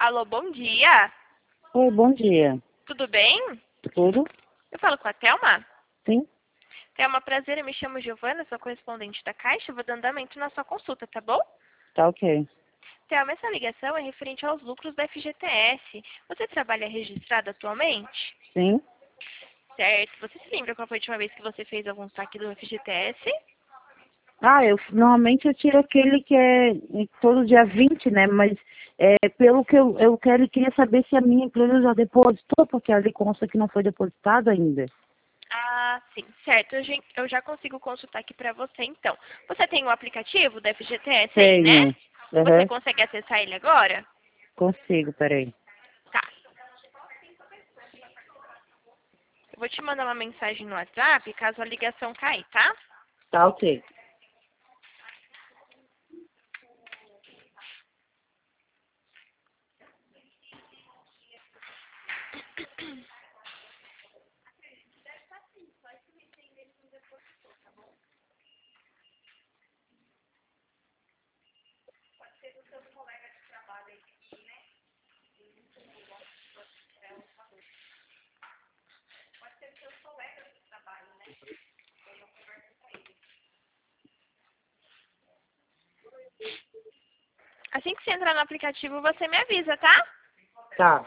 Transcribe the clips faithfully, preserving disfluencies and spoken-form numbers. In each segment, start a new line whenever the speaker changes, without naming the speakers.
Alô, bom dia.
Oi, bom dia.
Tudo bem?
Tudo?
Eu falo com a Thelma.
Sim?
Thelma, prazer, eu me chamo Giovana, sou correspondente da Caixa, vou dando andamento na sua consulta, tá bom?
Tá ok.
Thelma, essa ligação é referente aos lucros da F G T S. Você trabalha registrado atualmente?
Sim?
Certo. Você se lembra qual foi a última vez que você fez algum saque do F G T S?
Ah, eu normalmente eu tiro aquele que é todo dia vinte, né? Mas é, pelo que eu, eu quero, queria saber se a minha empresa já depositou, porque ali consta que não foi depositado ainda.
Ah, sim, certo. Eu já, eu já consigo consultar aqui pra você, então. Você tem o aplicativo da F G T S aí, né?
Tenho.
Você
Aham.
consegue acessar ele agora?
Consigo, peraí.
Tá. Eu vou te mandar uma mensagem no WhatsApp caso a ligação cair, tá?
Tá ok.
Assim que você entrar no aplicativo, você me avisa, tá?
Tá.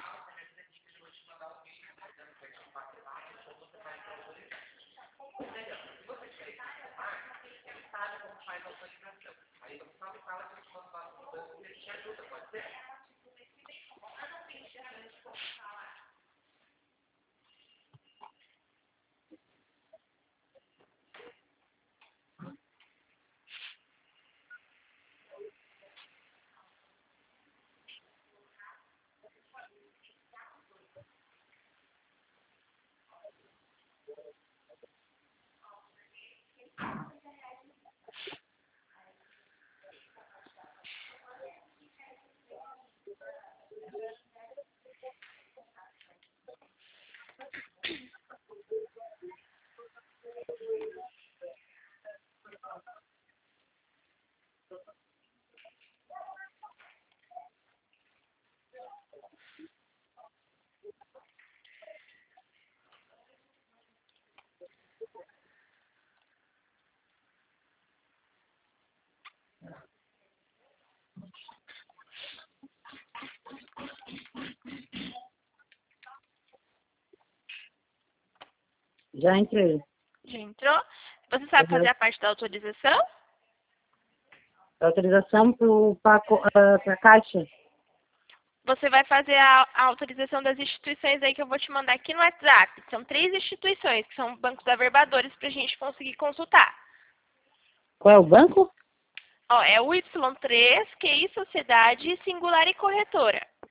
Já entrei.
Já entrou? Você sabe fazer
Aham.
a parte da autorização?
Autorização para a caixa.
Você vai fazer a, a autorização das instituições aí que eu vou te mandar aqui no WhatsApp. São três instituições, que são bancos averbadores, para a gente conseguir consultar.
Qual é o banco?
Ó, é o Y três, Q I Sociedade, Singular e Corretora.